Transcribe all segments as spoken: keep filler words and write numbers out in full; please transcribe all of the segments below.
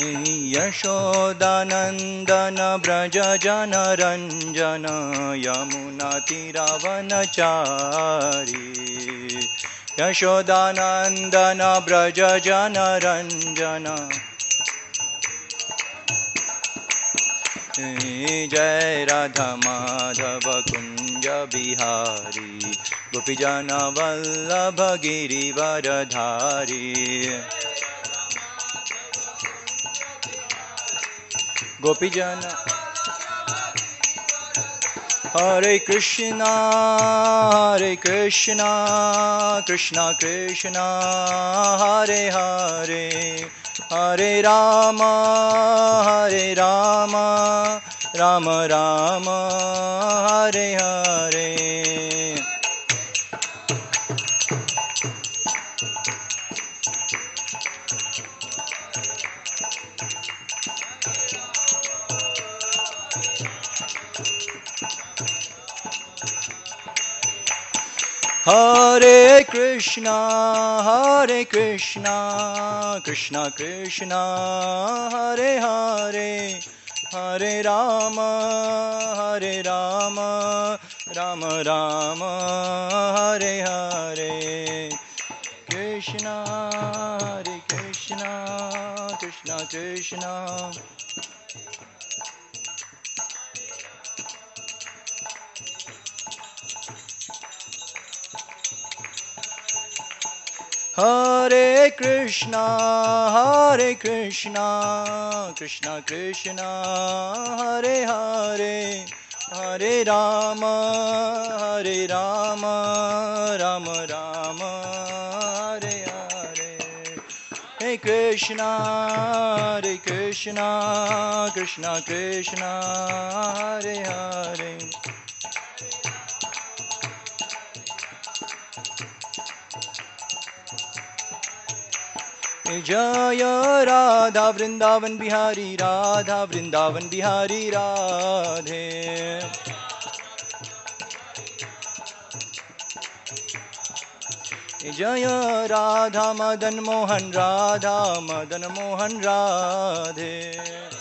यशोदानन्दन व्रज जनरञ्जन यमुनातिरवनचारी यशोदानन्दन व्रज जनरञ्जन जय राधा माधव कुंज बिहारी गोपीजन वल्लभ गिरिवरधारी गोपीजन हरे कृष्णा हरे कृष्णा कृष्णा कृष्णा हरे हरे हरे राम हरे Ram Ram Ram Hare Hare Hare Krishna, Hare Krishna, Krishna Krishna, Hare Hare, Hare Rama, Hare Rama, Rama Rama, Hare Hare, Krishna, Hare Krishna, Krishna Krishna. Hare Krishna, Hare Krishna, Krishna Krishna, Hare Hare, Hare Rama, Hare Rama, Rama Rama, Hare Hare. Hare Krishna, Hare Krishna, Krishna Krishna, Hare Hare. Jaya Radha Vrindavan Bihari Radha Vrindavan Bihari Radhe Jaya Radha Madan Mohan Radha Madan Mohan Radhe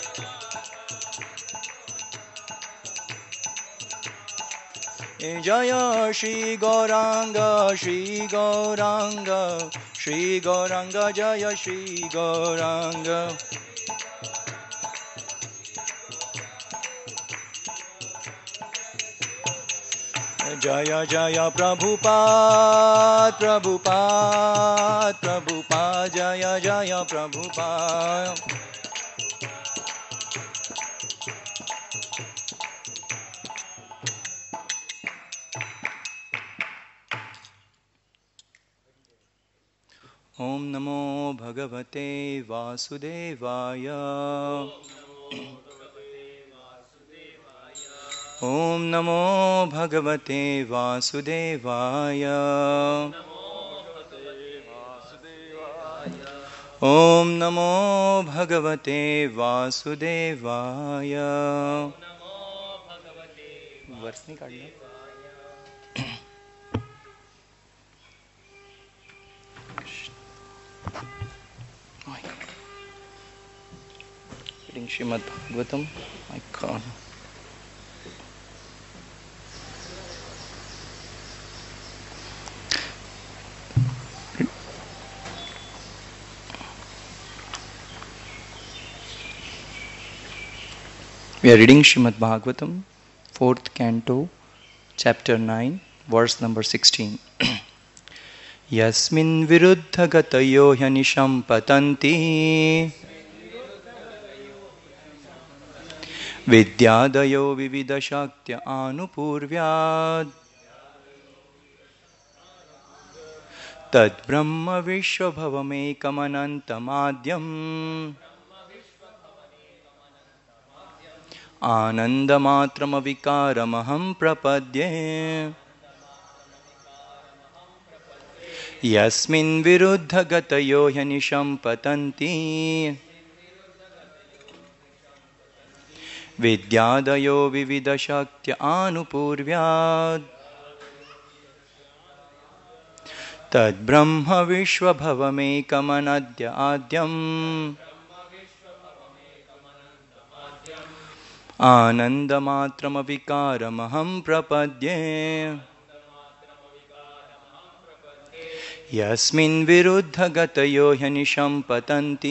Jaya Shri Gauranga Shri Gauranga Shri Gauranga Jaya Shri Gauranga Jaya Jaya Prabhupada Prabhupada Prabhupada Jaya Jaya Prabhupada Om Namo Bhagavate Vasudevaya Om Namo Bhagavate Vasudevaya Om Namo Bhagavate Vasudevaya वर्ष नहीं काटना reading Srimad Bhagavatam. I can't. We are reading Srimad Bhagavatam, fourth canto, chapter nine, verse number sixteen. Yasmin viruddha gatayo hyanisham patanti Vidyadayo vividha shaktya anupurvyad Tad brahma vishwabhavamekamanaantamadyam Anandamatramavikaramaham prapadye Yasmin viruddha gatayo hyanisham patanti Vidyadayo vividha shaktya anupurvyad Tad brahma vishwabhavamekamanaadya adyam आनन्दमात्रमविकारमहं प्रपद्ये यस्मिन् विरुद्धगतयो ह्यनिशं पतन्ति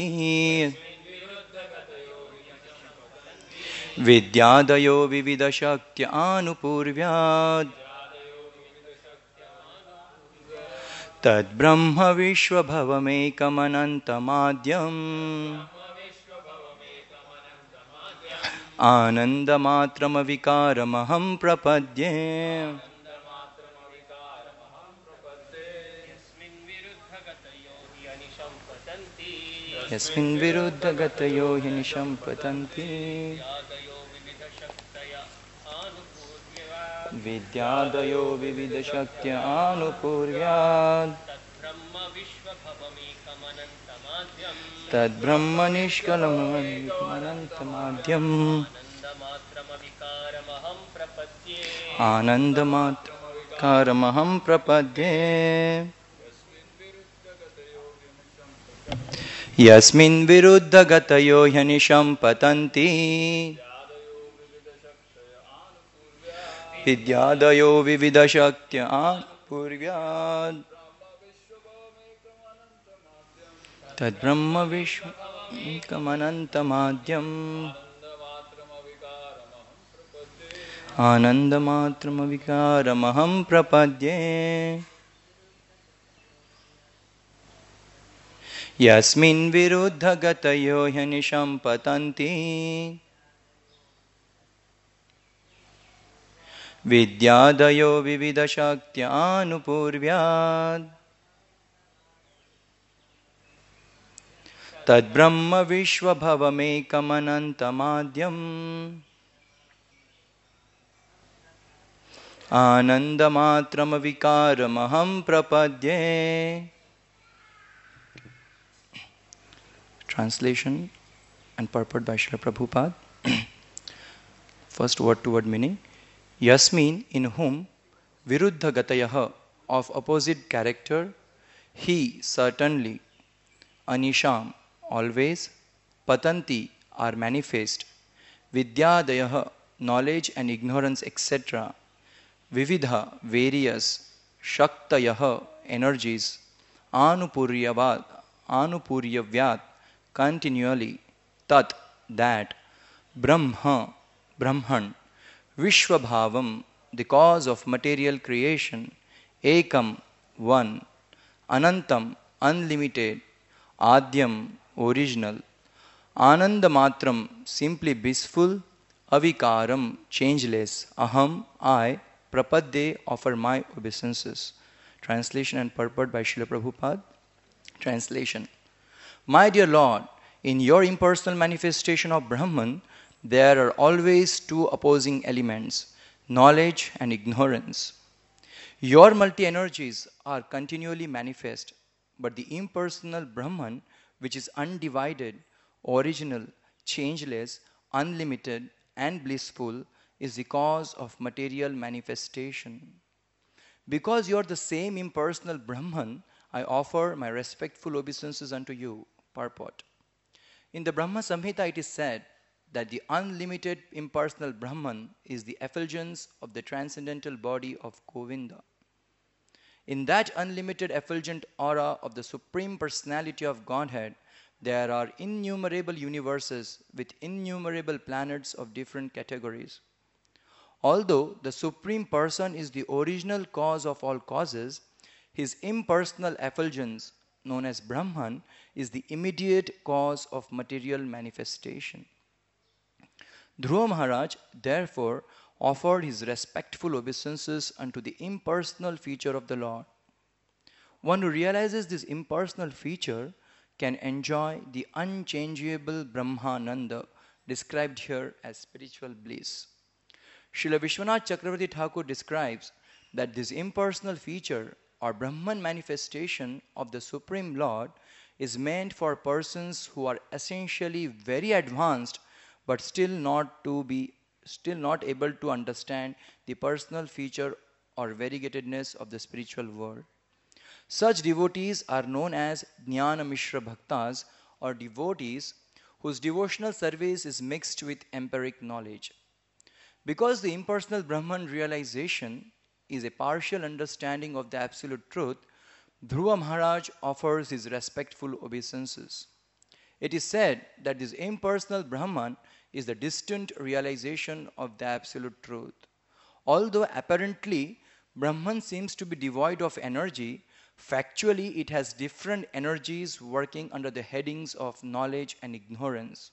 विद्यादयो विविधशक्त्या आनुपूर्व्यात् तद्ब्रह्म विश्वभवमेकमनन्तमाद्यम् आनन्दमात्रमविकारमहं प्रपद्ये यस्मिन् विरुद्धगतयो ह्यनिशं पतन्ति विद्यादयो विविधशक्त्या आनुपूर्व्यात् तद्ब्रह्म निष्कलमनन्तमाद्यम् आनन्दमात्रमहं प्रपद्ये यस्मिन् विरुद्धगतयो ह्यनिशं पतन्ति विद्यादयो विविधशक्त्या आनुपूर्व्यात् तद्ब्रह्म विश्वमेकमनन्तमाद्यम् आनन्दमात्रमविकारमहं प्रपद्ये यस्मिन् विरुद्धगतयो ह्यनिशं पतन्ति विद्यादयो विविधशक्त्या आनुपूर्व्यात् तद्ब्रह्म विश्वभवमेकमनन्तमाद्यम् आनन्दमात्रमविकारमहं प्रपद्ये. Translation and purport by Srila Prabhupada. First word to word meaning. Yasmin, in whom, viruddha gatayah, of opposite character, he certainly, anisham, always, patanti, are manifest, vidyadayah, knowledge and ignorance, et cetera, vividha, various, shaktayah, energies, anupuryavad, anupuryavyat, continually, tat, that, brahma, brahman, vishwabhavam, the cause of material creation, ekam, one, anantam, unlimited, adyam, original, anandamatram, simply blissful, avikaram, changeless, aham, I, prapadde, offer my obeisances. Translation and purport by Srila Prabhupada. Translation. My dear Lord, in your impersonal manifestation of Brahman, there are always two opposing elements, knowledge and ignorance. Your multi-energies are continually manifest, but the impersonal Brahman, which is undivided, original, changeless, unlimited, and blissful, is the cause of material manifestation. Because you are the same impersonal Brahman, I offer my respectful obeisances unto you. Purport. In the Brahma Samhita it is said that the unlimited impersonal Brahman is the effulgence of the transcendental body of Govinda. In that unlimited effulgent aura of the Supreme Personality of Godhead, there are innumerable universes with innumerable planets of different categories. Although the Supreme Person is the original cause of all causes, his impersonal effulgence, known as Brahman, is the immediate cause of material manifestation. Dhruva Maharaj, therefore, offered his respectful obeisances unto the impersonal feature of the Lord. One who realizes this impersonal feature can enjoy the unchangeable Brahmananda, described here as spiritual bliss. Srila Vishwanath Chakravarti Thakur describes that this impersonal feature or Brahman manifestation of the Supreme Lord is meant for persons who are essentially very advanced but still not to be still not able to understand the personal feature or variegatedness of the spiritual world. Such devotees are known as Jnana Mishra Bhaktas, or devotees whose devotional service is mixed with empiric knowledge. Because the impersonal Brahman realization is a partial understanding of the absolute truth, Dhruva Maharaj offers his respectful obeisances. It is said that this impersonal Brahman is the distant realization of the absolute truth. Although apparently Brahman seems to be devoid of energy, factually it has different energies working under the headings of knowledge and ignorance.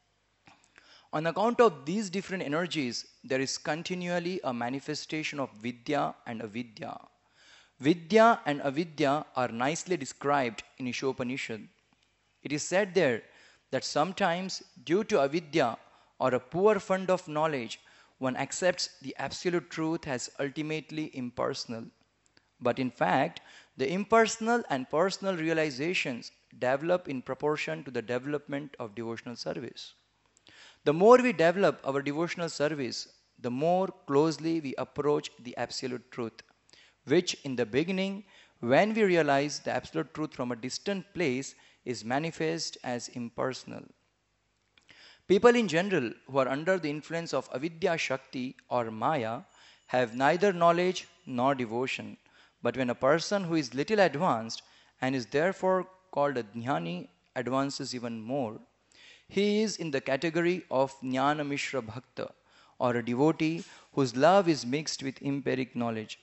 On account of these different energies, there is continually a manifestation of Vidya and Avidya. Vidya and Avidya are nicely described in Ishopanishad. It is said there that sometimes, due to Avidya or a poor fund of knowledge, one accepts the absolute truth as ultimately impersonal. But in fact, the impersonal and personal realizations develop in proportion to the development of devotional service. The more we develop our devotional service, the more closely we approach the absolute truth, which in the beginning, when we realize the absolute truth from a distant place, is manifest as impersonal. People in general who are under the influence of Avidya Shakti or Maya have neither knowledge nor devotion. But when a person who is little advanced and is therefore called a Jnani advances even more, he is in the category of Jnana Mishra Bhakta, or a devotee whose love is mixed with empiric knowledge.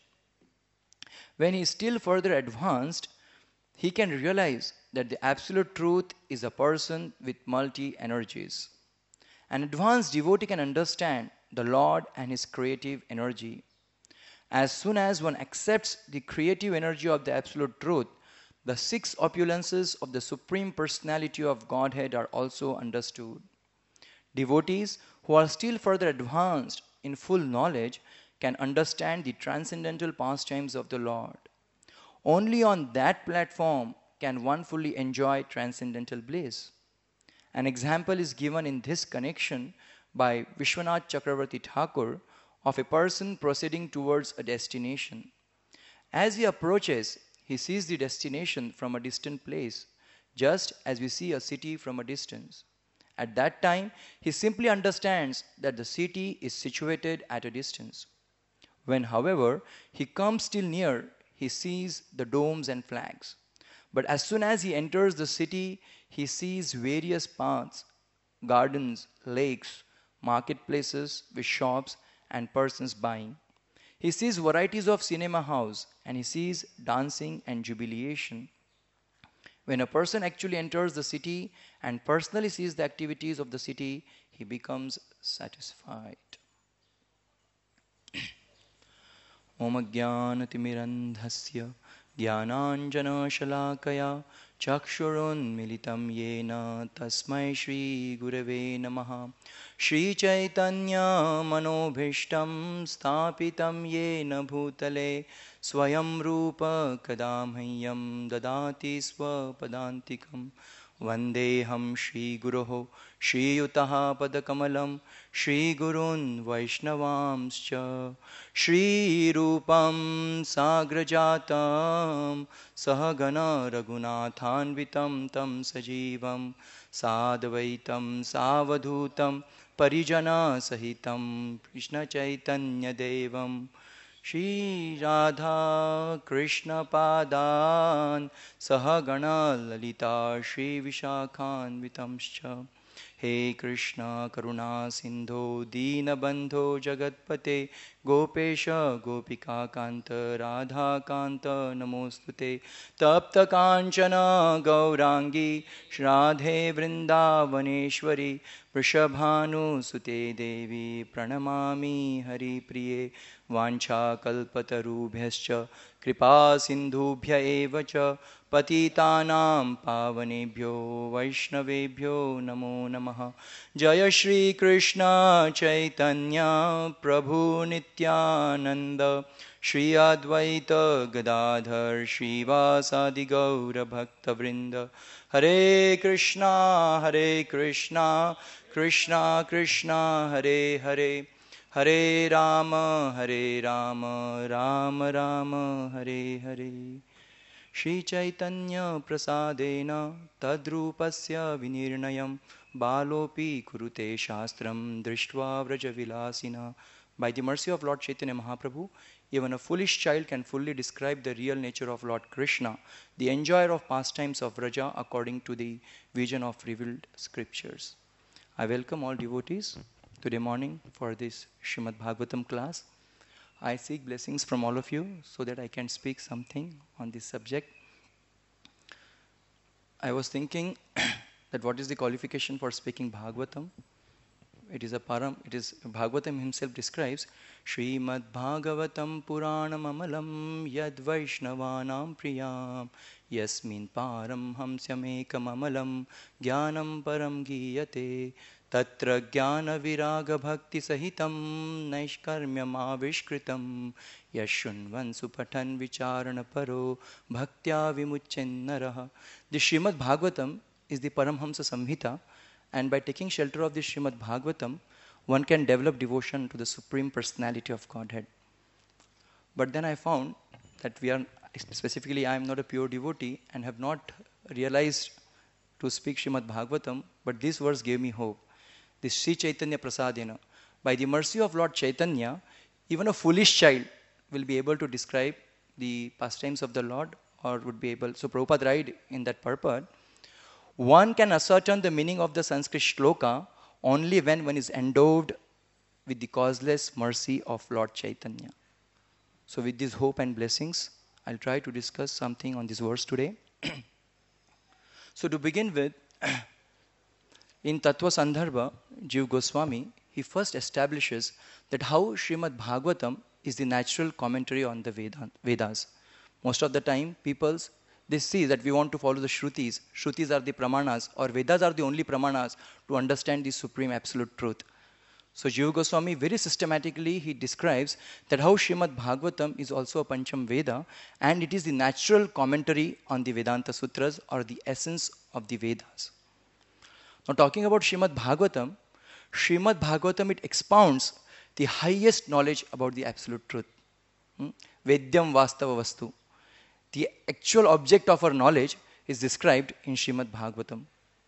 When he is still further advanced, he can realize that the absolute truth is a person with multi energies. An advanced devotee can understand the Lord and his creative energy. As soon as one accepts the creative energy of the absolute truth, the six opulences of the Supreme Personality of Godhead are also understood. Devotees who are still further advanced in full knowledge can understand the transcendental pastimes of the Lord. Only on that platform can one fully enjoy transcendental bliss. An example is given in this connection by Vishwanath Chakravarti Thakur of a person proceeding towards a destination. As he approaches, he sees the destination from a distant place, just as we see a city from a distance. At that time, he simply understands that the city is situated at a distance. When, however, he comes still near, he sees the domes and flags. But as soon as he enters the city, he sees various paths, gardens, lakes, marketplaces with shops and persons buying. He sees varieties of cinema house and he sees dancing and jubilation. When a person actually enters the city and personally sees the activities of the city, he becomes satisfied. Om Jnanatimirandhasya Jnananjana Shalakaya Chakshurunmilitam Yena Tasmai Shri Gurave Namaha Shri Chaitanya Manobhishtam Stapitam Yena Bhutale Swayam Rupa Kadamhayyam Dadati Swapadantikam Vandeham Shri Guroho Shri Yutaha Padakamalam Shri Gurun Vaishnavamscha Shri Rupam Sagrajatam Sahagana Raghunathanvitam Tam Sajivam Sadvaitam Savadhutam Parijana Sahitam Krishna Chaitanya Devam Shri Radha Krishna Padan Sahagana Lalita Shri Vishakhan Vitamscha He Krishna Karuna Sindho Dina Bandho Jagatpate Gopesha Gopika Kanta Radha Kanta Namostute Tapta Kanchana Gaurangi Shradhe Vrindavaneshwari Vrishabhanu Sute Devi Pranamami Hari Priye Vancha Kalpatarubhyascha Kripa Sindhubhya Evacha Patitanam Pavanebhyo Vaishnavebhyo Namo Namaha Jaya Shri Krishna Chaitanya Prabhu Nityananda Shri Advaita Gadadhar Shri Vasadi Gaura Bhakta Vrinda Hare Krishna Hare Krishna Krishna Krishna Hare Hare Hare Rama Hare Rama Rama Rama Hare Hare Shri Chaitanya Prasadena Tadrupasya Vinirnayam Balopi Kurute Shastram Drishtva Vrajavilasina. By the mercy of Lord Chaitanya Mahaprabhu, even a foolish child can fully describe the real nature of Lord Krishna, the enjoyer of pastimes of Vraja according to the vision of revealed scriptures. I welcome all devotees today morning for this Srimad Bhagavatam class. I seek blessings from all of you so that I can speak something on this subject. I was thinking that what is the qualification for speaking Bhagavatam? It is a param, it is Bhagavatam himself describes Srimad Bhagavatam Puranam Amalam Yad Vaishnavanam Priyam Yasmin Param Hamsyamekam Amalam Jnanam Param Giyate Tatra Jnana Viraga Bhakti Sahitam Naishkarmyam Avishkritam Yashunvan Supatan Vicharana Paro Bhaktya Vimuchen Naraha. The Srimad Bhagavatam is the Paramhamsa Samhita, and by taking shelter of this Srimad Bhagavatam, one can develop devotion to the Supreme Personality of Godhead. But then I found that we are, specifically I am not a pure devotee and have not realized to speak Srimad Bhagavatam, but this verse gave me hope. This Sri Chaitanya Prasadena. By the mercy of Lord Chaitanya, even a foolish child will be able to describe the pastimes of the Lord, or would be able, so Prabhupada write in that purport, one can ascertain the meaning of the Sanskrit shloka only when one is endowed with the causeless mercy of Lord Chaitanya. So with this hope and blessings, I'll try to discuss something on this verse today. So to begin with, in Tattva Sandarbha, Jiva Goswami, he first establishes that how Srimad Bhagavatam is the natural commentary on the Vedas. Most of the time, people, they see that we want to follow the Shrutis. Shrutis are the Pramanas, or Vedas are the only Pramanas to understand the supreme absolute truth. So Jiva Goswami very systematically he describes that how Srimad Bhagavatam is also a Pancham Veda, and it is the natural commentary on the Vedanta Sutras, or the essence of the Vedas. Now talking about Srimad Bhagavatam, Srimad Bhagavatam, it expounds the highest knowledge about the absolute truth. Hmm? Vedyam Vastava Vastu. The actual object of our knowledge is described in Srimad Bhagavatam.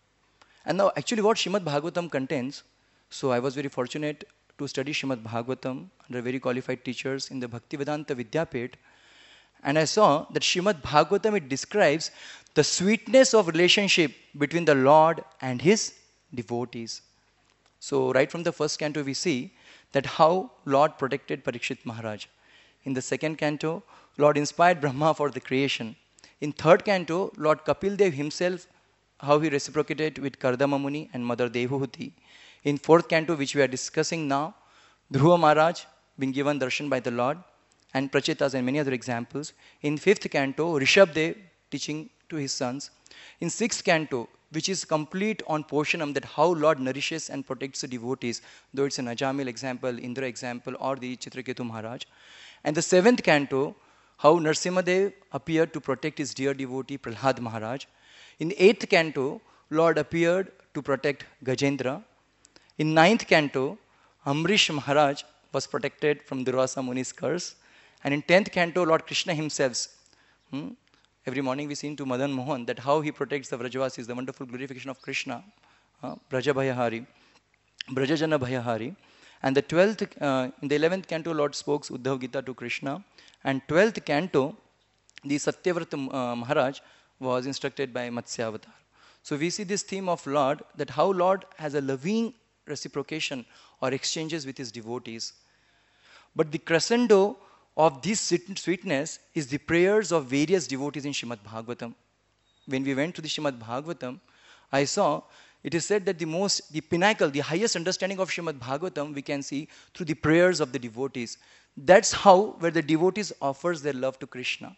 And now actually what Srimad Bhagavatam contains, so I was very fortunate to study Srimad Bhagavatam under very qualified teachers in the Bhaktivedanta Vidyapit, and I saw that Srimad Bhagavatam, it describes the sweetness of relationship between the Lord and his devotees. So right from the first canto we see that how Lord protected Parikshit Maharaj. In the second canto, Lord inspired Brahma for the creation. In third canto, Lord Kapil Dev himself, how he reciprocated with Kardama Muni and Mother Devahuti. In fourth canto, which we are discussing now, Dhruva Maharaj being given darshan by the Lord, and Prachetas and many other examples. In fifth canto, Rishabh Dev teaching to his sons. In sixth canto, which is complete on Poshanam, that how Lord nourishes and protects the devotees, though it's an Ajamil example, Indra example, or the Chitraketu Maharaj. And the seventh canto, how Narsimadev appeared to protect his dear devotee Prahlad Maharaj. In the eighth canto, Lord appeared to protect Gajendra. In ninth canto, Amrish Maharaj was protected from Durvasa Muni's curse. And in tenth canto, Lord Krishna himself. Hmm? Every morning we see to Madan Mohan that how he protects the Vrajavasis, the wonderful glorification of Krishna. Uh, Braja Bhayahari, Brajajana Bhayahari. And the twelfth, uh, in the eleventh canto, Lord spoke Uddhav Gita to Krishna. And twelfth canto, the Satyavrata uh, Maharaj was instructed by Matsya-avatar. So we see this theme of Lord, that how Lord has a loving reciprocation or exchanges with his devotees. But the crescendo of this sweetness is the prayers of various devotees in Srimad Bhagavatam. When we went to the Srimad Bhagavatam, I saw it is said that the most, the pinnacle, the highest understanding of Srimad Bhagavatam we can see through the prayers of the devotees. That's how, where the devotees offers their love to Krishna.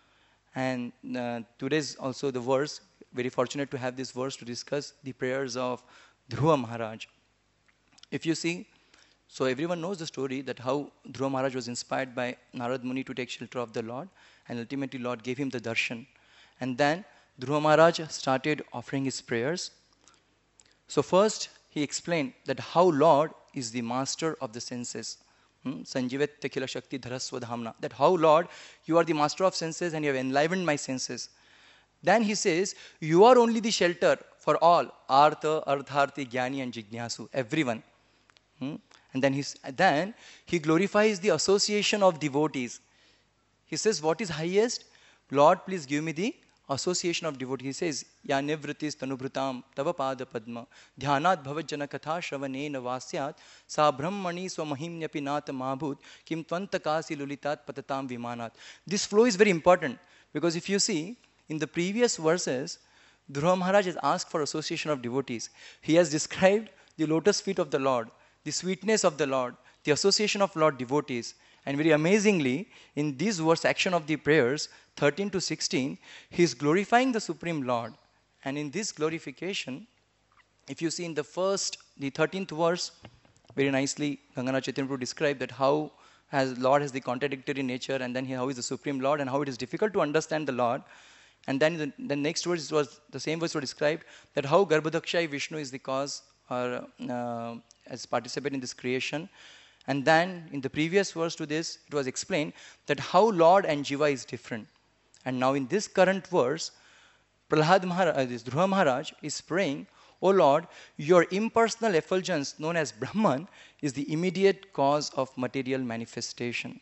And uh, today's also the verse, very fortunate to have this verse to discuss the prayers of Dhruva Maharaj. If you see, so everyone knows the story that how Dhruva Maharaj was inspired by Narad Muni to take shelter of the Lord, and ultimately Lord gave him the darshan. And then Dhruva Maharaj started offering his prayers. So first he explained that how Lord is the master of the senses. Sanjivetya khila shakti dharaswadhamna. That how, Lord, you are the master of senses and you have enlivened my senses. Then he says, you are only the shelter for all, Artha, Ardharti, Jnani and Jignasu, everyone. Hmm? And then, he's, then he glorifies the association of devotees. He says, what is highest? Lord, please give me the association of devotees. He says, Ya nivritis tanubhrutam tava pada padma dhyanat bhavajjana katha shravanena vasyat sa brahmani swamahimnyapi nata mahabhut kim tvantakasi lulitat patatam vimanat. This flow is very important because if you see, in the previous verses, Dhruva Maharaj has asked for association of devotees. He has described the lotus feet of the Lord, the sweetness of the Lord, the association of Lord devotees. And very amazingly, in this verse action of the prayers, thirteen to sixteen, he is glorifying the Supreme Lord. And in this glorification, if you see in the first, the thirteenth verse, very nicely, Ganganath Chaitanya Prabhu described that how has Lord has the contradictory nature, and then he, how is the Supreme Lord, and how it is difficult to understand the Lord. And then the, the next verse was, the same verse was described, that how Garbhodakshai Vishnu is the cause, or uh, has participated in this creation. And then in the previous verse to this, it was explained that how Lord and Jiva is different. And now in this current verse, Prahlad Maharaj, uh, this Dhruva Maharaj is praying, O Lord, your impersonal effulgence known as Brahman is the immediate cause of material manifestation.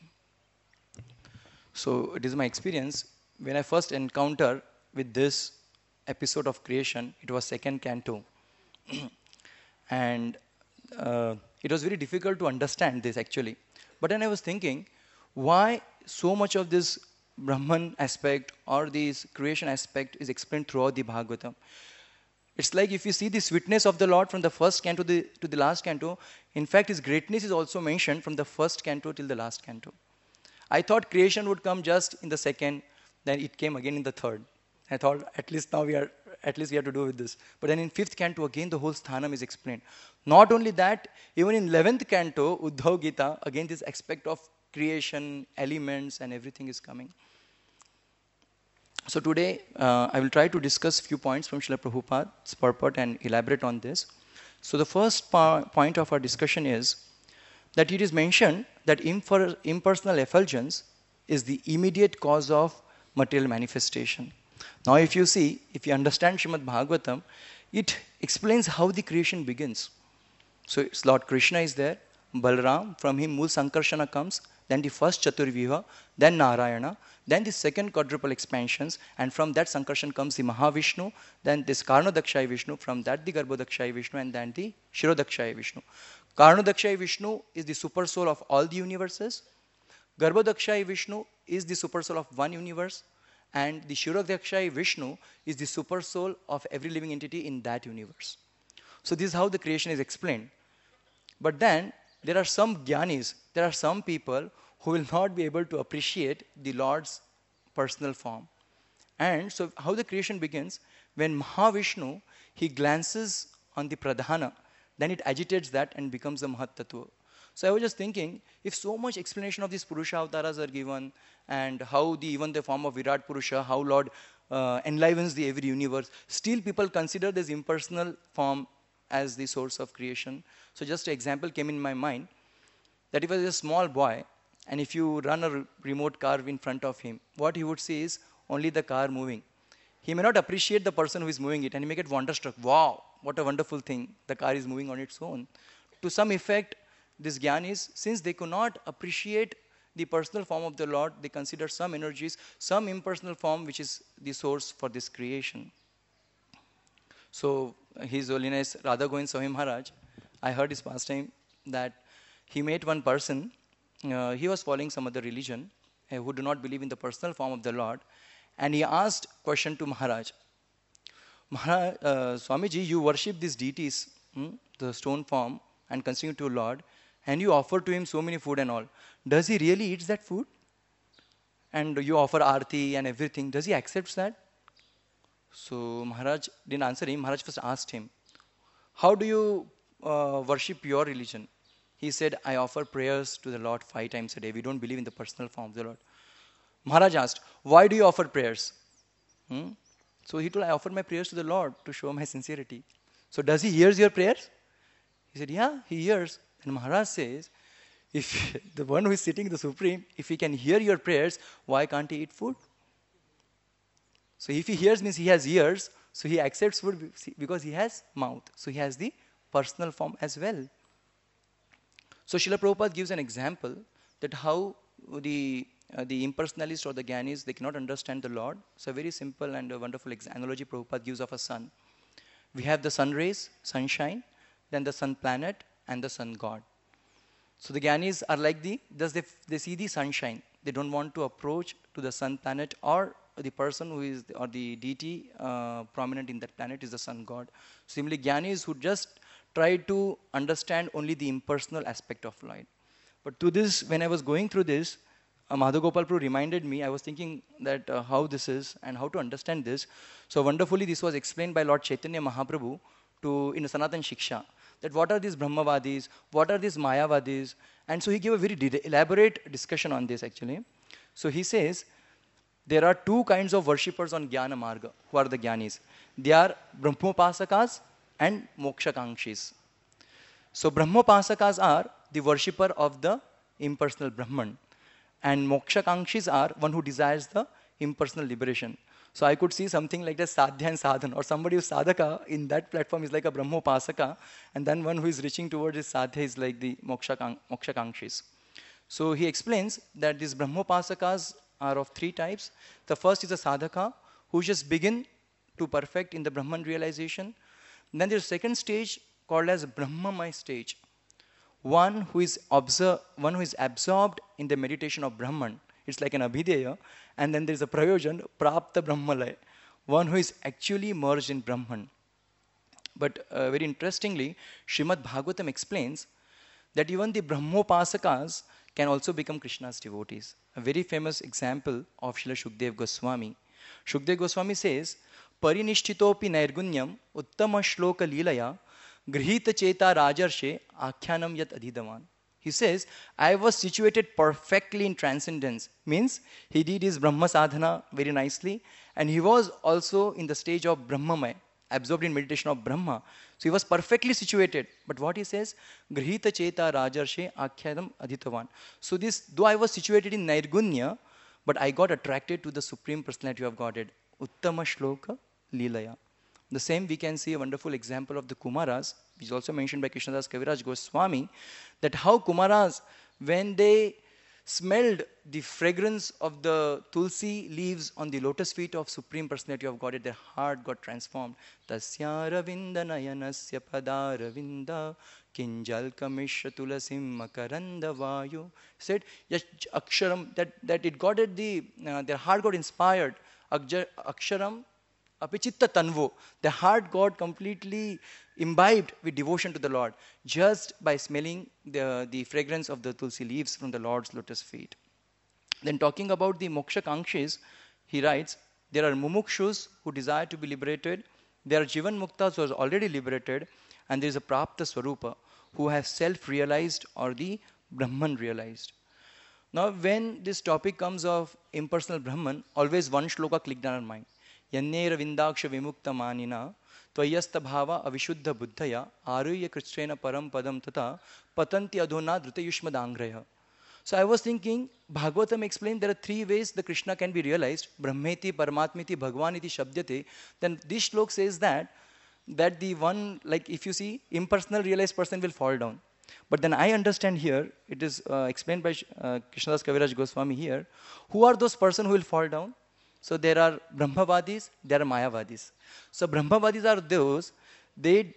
So it is my experience, when I first encounter with this episode of creation, it was second canto. and uh, it was very difficult to understand this actually. But then I was thinking, why so much of this Brahman aspect or this creation aspect is explained throughout the Bhagavatam? It's like if you see the sweetness of the Lord from the first canto to the, to the last canto, in fact his greatness is also mentioned from the first canto till the last canto. I thought creation would come just in the second, then it came again in the third. I thought at least now we are, at least we have to do with this. But then in fifth canto again the whole sthanam is explained. Not only that, even in eleventh canto, Uddhav Gita, again this aspect of creation, elements and everything is coming. So today uh, I will try to discuss few points from Srila Prabhupada's purport and elaborate on this. So the first point of our discussion is that it is mentioned that imper impersonal effulgence is the immediate cause of material manifestation. Now if you see, if you understand Srimad Bhagavatam, it explains how the creation begins. So it's Lord Krishna is there, Balaram, from him Mool Sankarshana comes, then the first Chaturviha, then Narayana, then the second quadruple expansions, and from that Sankarshan comes the Mahavishnu, then this Karnodakshai Vishnu, from that the Garbhodakshai Vishnu, and then the Shirodakshai Vishnu. Karnodakshai Vishnu is the super soul of all the universes. Garbhodakshai Vishnu is the super soul of one universe, and the Shirodakshai Vishnu is the super soul of every living entity in that universe. So this is how the creation is explained. But then there are some jnanis, there are some people who will not be able to appreciate the Lord's personal form. And so how the creation begins, when Mahavishnu, he glances on the Pradhana, then it agitates that and becomes the Mahat Tattva. So I was just thinking, if so much explanation of these Purusha avatars are given, and how the even the form of Virat Purusha, how Lord uh, enlivens the every universe, still people consider this impersonal form as the source of creation. So just an example came in my mind, that if he was a small boy, and if you run a remote car in front of him, what he would see is only the car moving. He may not appreciate the person who is moving it, and he may get wonderstruck. Wow, what a wonderful thing, the car is moving on its own. To some effect, this jnanis, since they could not appreciate the personal form of the Lord, they consider some energies, some impersonal form which is the source for this creation. So His Holiness Radha Govind Swami Maharaj, I heard his pastime that he met one person, uh, he was following some other religion uh, who do not believe in the personal form of the Lord, and he asked question to Maharaj, Maharaj, uh, Swamiji, you worship these deities, hmm, the stone form, and consider to Lord, and you offer to him so many food and all. Does he really eat that food? And you offer arti and everything. Does he accept that? So Maharaj didn't answer him. Maharaj first asked him, how do you uh, worship your religion? He said, I offer prayers to the Lord five times a day. We don't believe in the personal form of the Lord. Maharaj asked, why do you offer prayers? Hmm? So he told, I offer my prayers to the Lord to show my sincerity. So does he hear your prayers? He said, yeah, he hears. And Maharaj says, If the one who is sitting, the Supreme, if he can hear your prayers, why can't he eat food? So if he hears means he has ears, so he accepts food because he has mouth. So he has the personal form as well. So Srila Prabhupada gives an example that how the uh, the impersonalists or the Gyanis, they cannot understand the Lord. So a very simple and a wonderful analogy Prabhupada gives of a sun. We have the sun rays, sunshine, then the sun planet and the sun god. So the Gyanis are like the, thus they, they see the sunshine. They don't want to approach to the sun planet, or the person who is, or the deity uh, prominent in that planet is the sun god. Similarly, Gyanis who just try to understand only the impersonal aspect of light. But to this, when I was going through this, uh, Madhav Gopal Prabhu reminded me, I was thinking that uh, how this is and how to understand this. So wonderfully, this was explained by Lord Chaitanya Mahaprabhu to, in Sanatan Shiksha, that what are these Brahmavadis, what are these Mayavadis, and so he gave a very elaborate discussion on this actually. So he says, there are two kinds of worshippers on Jnana Marga, who are the Gyanis. They are Brahmopasakas and Mokshakankshis. So Brahmopasakas are the worshipper of the impersonal Brahman, and Mokshakanshis are one who desires the impersonal liberation. So I could see something like the Sadhya and Sadhan, or somebody who's Sadhaka in that platform is like a Brahmopasaka, and then one who is reaching towards his Sadhya is like the Mokshakang Mokshakanshis. So he explains that these Brahmopasakas are of three types. The first is a Sadhaka, who just begin to perfect in the Brahman realization. Then there's a second stage called as Brahmamay stage. One who is observe, one who is absorbed in the meditation of Brahman. It's like an Abhideya. And then there's a Prayojan, Prapta Brahmalaya. One who is actually merged in Brahman. But uh, very interestingly, Srimad Bhagavatam explains that even the Brahmopasakas can also become Krishna's devotees. A very famous example of Srila Shukdev Goswami. Shukdev Goswami says, Parinishthitopi nairgunyam uttama shloka lilaya grihita cheta rajarshe akyanam yat adhidavan. He says, I was situated perfectly in transcendence. Means he did his Brahma sadhana very nicely, and he was also in the stage of Brahmamay, absorbed in meditation of Brahma. So he was perfectly situated. But what he says, grihita cheta rajarshe akyanam adhitavan. So this, though I was situated in Nairgunya, but I got attracted to the Supreme Personality of Godhead. Uttama shloka lilaya. The same we can see a wonderful example of the Kumaras, which is also mentioned by Krishnadas Kaviraj Goswami, that how Kumaras, when they smelled the fragrance of the tulsi leaves on the lotus feet of Supreme Personality of Godhead, their heart got transformed. Tasya ravinda nayanasya padaravinda kinjal kamishya tulasim makaranda vayu. Said, aksharam, that, that it got at the, uh, their heart got inspired. Aksharam apichitta tanvo. The heart got completely imbibed with devotion to the Lord just by smelling the, the fragrance of the tulsi leaves from the Lord's lotus feet. Then talking about the moksha kankshis, he writes, there are mumukshus who desire to be liberated, there are jivan muktas who are already liberated, and there is a prapta swarupa who have self-realized or the Brahman realized. Now when this topic comes of impersonal Brahman, always one shloka clicked on our mind. Yannera vindaksha vimukta manina tvayasta bhava avishuddha buddhaya aruyya krishrena param padam tata patanti adhona drutayushmadangraya. So I was thinking, Bhagavatam explained there are three ways the Krishna can be realized. Brahmeti, Paramatmiti, Bhagwaniti, Shabdyate. Then this shlok says that, that the one, like if you see, impersonal realized person will fall down. But then I understand here, it is uh, explained by uh, Krishnadas Kaviraj Goswami here, who are those persons who will fall down? So there are Brahmavadis, there are Mayavadis. So Brahmavadis are those, they,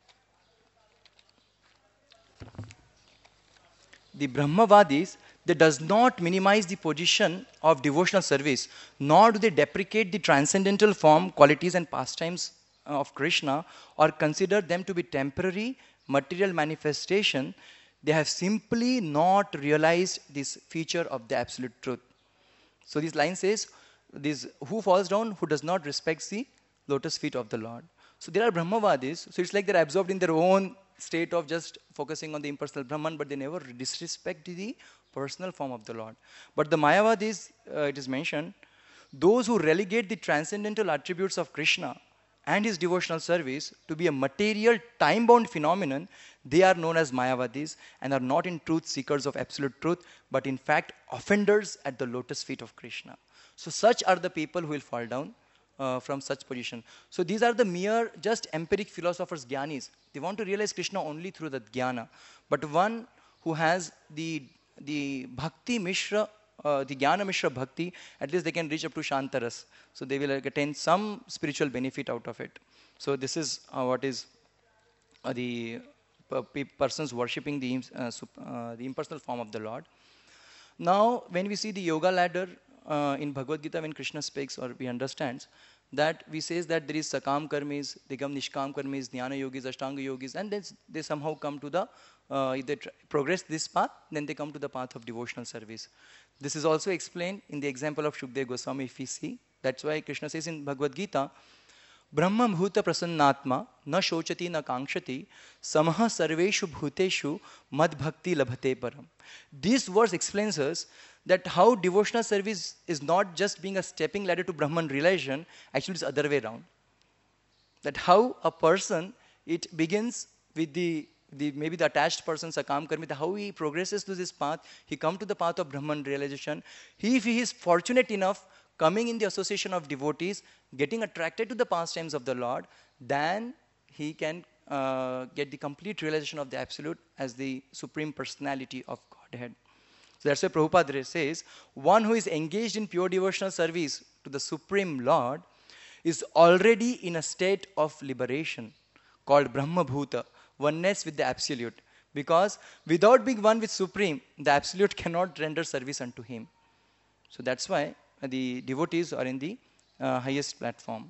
the Brahmavadis, they does not minimize the position of devotional service, nor do they deprecate the transcendental form, qualities and pastimes of Krishna, or consider them to be temporary material manifestation. They have simply not realized this feature of the absolute truth. So this line says, this who falls down, who does not respect the lotus feet of the Lord. So there are Brahmavadis, so it's like they're absorbed in their own state of just focusing on the impersonal Brahman, but they never disrespect the personal form of the Lord. But the Mayavadis, uh, it is mentioned, those who relegate the transcendental attributes of Krishna and his devotional service to be a material, time-bound phenomenon, they are known as Mayavadis and are not in truth seekers of absolute truth, but in fact offenders at the lotus feet of Krishna. So such are the people who will fall down uh, from such position. So these are the mere just empiric philosophers, jnanis. They want to realize Krishna only through the jnana. But one who has the, the bhakti mishra, uh, the jnana mishra bhakti, at least they can reach up to Shantaras. So they will like, attain some spiritual benefit out of it. So this is uh, what is uh, the uh, persons worshipping the, uh, uh, the impersonal form of the Lord. Now, when we see the yoga ladder uh, in Bhagavad Gita, when Krishna speaks or we understands, that we says that there is Sakam Karmis, they come Nishkam Karmis, Jnana Yogis, Ashtanga Yogis, and then they somehow come to the, uh, if they progress this path, then they come to the path of devotional service. This is also explained in the example of Shukdev Goswami, if we see. That's why Krishna says in Bhagavad Gita, Brahma bhuta prasannatma na shochati na kankshati samaha sarveshu bhuteshu mad bhakti labhate param. This verse explains us that how devotional service is not just being a stepping ladder to Brahman realization, actually it's other way around. That how a person, it begins with the, the maybe the attached person, Sakam Karmi, how he progresses to this path, he comes to the path of Brahman realization. He, if he is fortunate enough, coming in the association of devotees, getting attracted to the pastimes of the Lord, then he can uh, get the complete realization of the Absolute as the Supreme Personality of Godhead. So that's why Prabhupada says, one who is engaged in pure devotional service to the Supreme Lord is already in a state of liberation called Brahma Bhuta, oneness with the Absolute. Because without being one with Supreme, the Absolute cannot render service unto him. So that's why the devotees are in the uh, highest platform.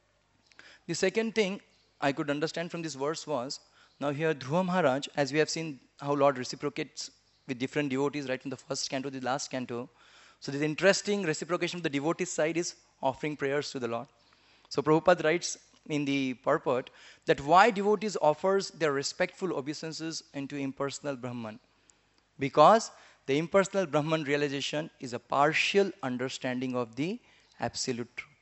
The second thing I could understand from this verse was, now here Dhruva Maharaj, as we have seen how Lord reciprocates with different devotees right from the first canto to the last canto. So the interesting reciprocation of the devotees side is offering prayers to the Lord. So Prabhupada writes in the purport that why devotees offers their respectful obeisances into impersonal Brahman. Because the impersonal Brahman realization is a partial understanding of the absolute truth.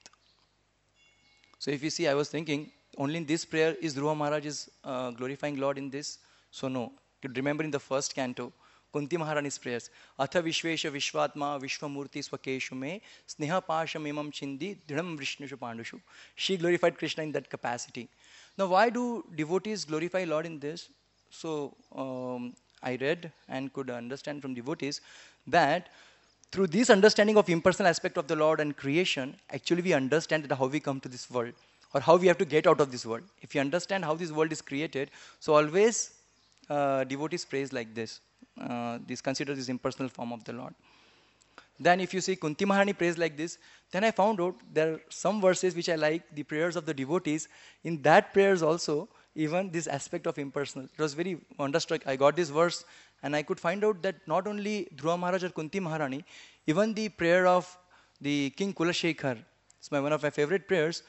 So if you see, I was thinking, only in this prayer is Dhruva Maharaj is uh, glorifying Lord in this? So no. You remember in the first canto, Kunti Maharani's prayers, Atha Vishvesha Vishvatma Vishwamurti Swakeshu Me Sneha Pasham Imam Chindi Dridham Vishnushu Pandushu. She glorified Krishna in that capacity. Now why do devotees glorify Lord in this? So um, I read and could understand from devotees that through this understanding of impersonal aspect of the Lord and creation, actually we understand that how we come to this world or how we have to get out of this world. If you understand how this world is created, so always uh, devotees praise like this. Uh, this consider this impersonal form of the Lord. Then if you see Kunti Maharani prays like this, then I found out there are some verses which I like, the prayers of the devotees. In that prayers also, even this aspect of impersonal. It was very wonderstruck. I got this verse and I could find out that not only Dhruva Maharaj or Kunti Maharani, even the prayer of the King Kulashekhar, it's my, one of my favorite prayers.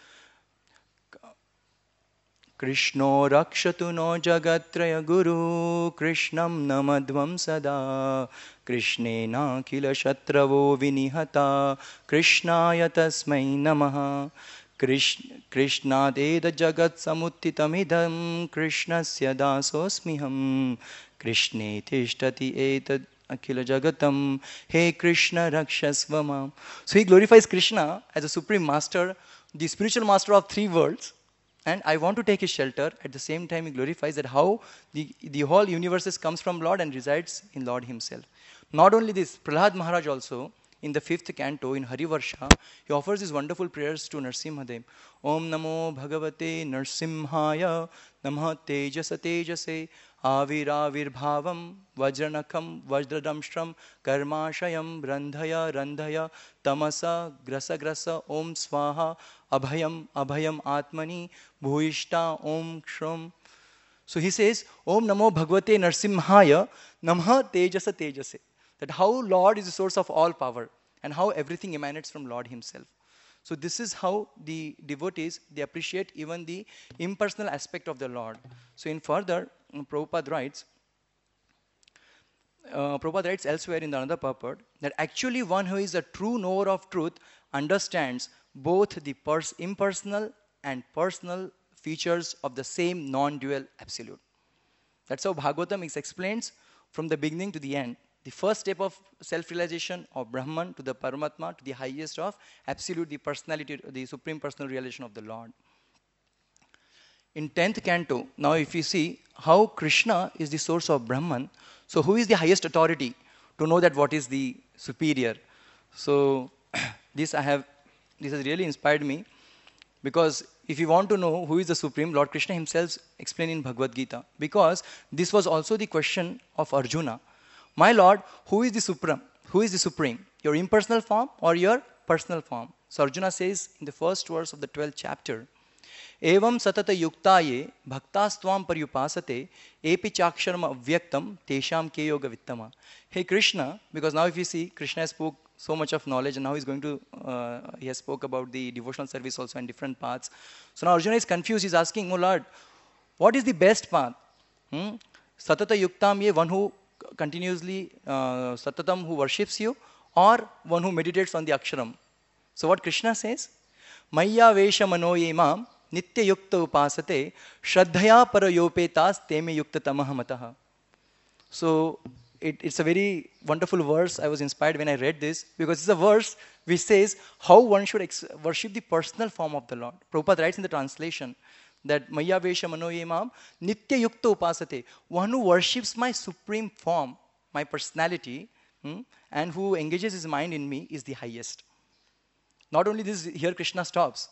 Krishno rakshatu no jagatraya guru Krishnam namadvam sada Krishnena kila shatravo vinihata Krishnaya tasmai namaha Krishna deda jagat samuttitamidam Krishnasya dasosmiham Krishne tishtati etad akila jagatam He Krishna rakshasvamam. So he glorifies Krishna as a supreme master, the spiritual master of three worlds. And I want to take his shelter. At the same time, he glorifies that how the, the whole universe comes from Lord and resides in Lord himself. Not only this, Prahlad Maharaj also, in the fifth canto, in Hari Varsha, he offers these wonderful prayers to Narsimhadev. Om Namo Bhagavate Narsimhaya Namah Tejasa Tejase Aviravir Bhavam Vajranakam Vajradamshram Karmashayam Randhaya Randhaya Tamasa Grasa Grasa Om Swaha Abhayam Abhayam Atmani Bhuishta Om Kshram. So he says, Om Namo Bhagavate Narsimhaya Namah Tejasa Tejase. That how Lord is the source of all power and how everything emanates from Lord himself. So this is how the devotees, they appreciate even the impersonal aspect of the Lord. So in further, Prabhupada writes, uh, Prabhupada writes elsewhere in the another purport, that actually one who is a true knower of truth understands both the pers- impersonal and personal features of the same non-dual absolute. That's how Bhagavatam is explained from the beginning to the end. The first step of self-realization of Brahman to the Paramatma to the highest of absolute, the personality, the supreme personal realization of the Lord. In tenth canto, now if you see how Krishna is the source of Brahman, so who is the highest authority to know that what is the superior? So this I have, this has really inspired me, because if you want to know who is the supreme, Lord Krishna himself explained in Bhagavad Gita, because this was also the question of Arjuna. My Lord, who is the supreme? Who is the supreme? Your impersonal form or your personal form? So Arjuna says in the first verse of the twelfth chapter, Evam satata yuktaye bhaktastvam paryupasate epi chaksharma avyaktam tesham ke yoga vittama. Hey Krishna, because now if you see, Krishna spoke so much of knowledge and now he's going to, uh, he has spoke about the devotional service also in different paths. So now Arjuna is confused, he's asking, oh Lord, what is the best path? Hmm? Satata yuktam ye, one who continuously, uh, satatam, who worships you, or one who meditates on the aksharam. So what Krishna says? Maya vesha mano yemam nitya yukta upasate shraddhaya parayopetas teme yukta tamahamataha. So it, it's a very wonderful verse. I was inspired when I read this, because it's a verse which says how one should ex- worship the personal form of the Lord. Prabhupada writes in the translation that Maya vesha mano yemam nitya yukta upasate, one who worships my supreme form, my personality, hmm, and who engages his mind in me is the highest. Not only this, here Krishna stops.